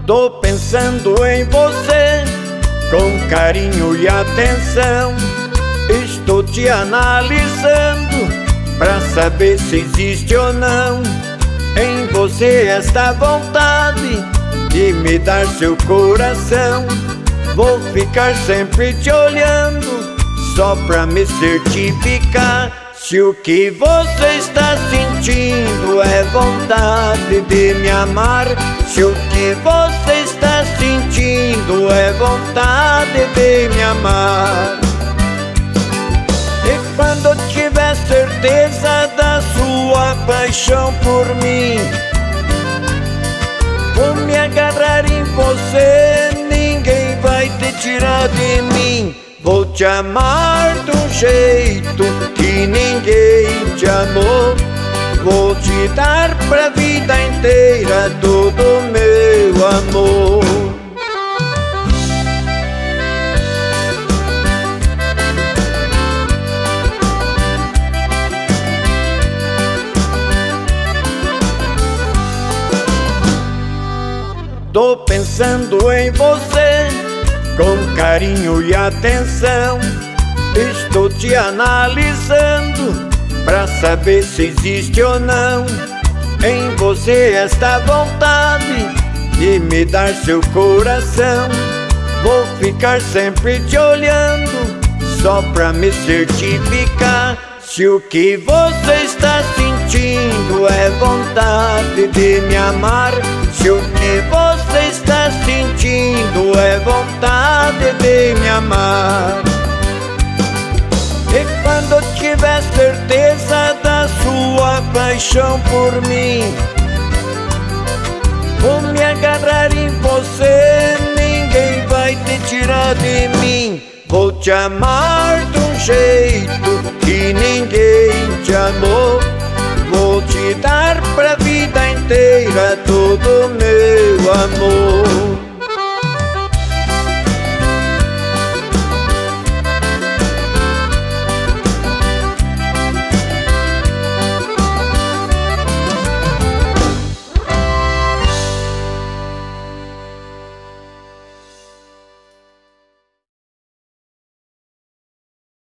Tô pensando em você com carinho e atenção. Estou te analisando pra saber se existe ou não em você esta vontade de me dar seu coração. Vou ficar sempre te olhando só pra me certificar se o que você está sentindo é vontade de me amar. Se o que você está sentindo é vontade de me amar. E quando tiver certeza da sua paixão por mim, vou me agarrar em você, ninguém vai te tirar de mim. Vou te amar de um jeito que ninguém te amou. Vou te dar pra vida inteira todo o meu amor. Tô pensando em você com carinho e atenção. Estou te analisando pra saber se existe ou não em você esta vontade de me dar seu coração. Vou ficar sempre te olhando só pra me certificar se o que você está sentindo é vontade de me amar. Se o que você está sentindo é vontade de me amar. E quando tiver certeza da sua paixão por mim, vou me agarrar em você, ninguém vai te tirar de mim. Vou te amar de um jeito que ninguém te amou. Vou te dar pra vida inteira todo o meu amor.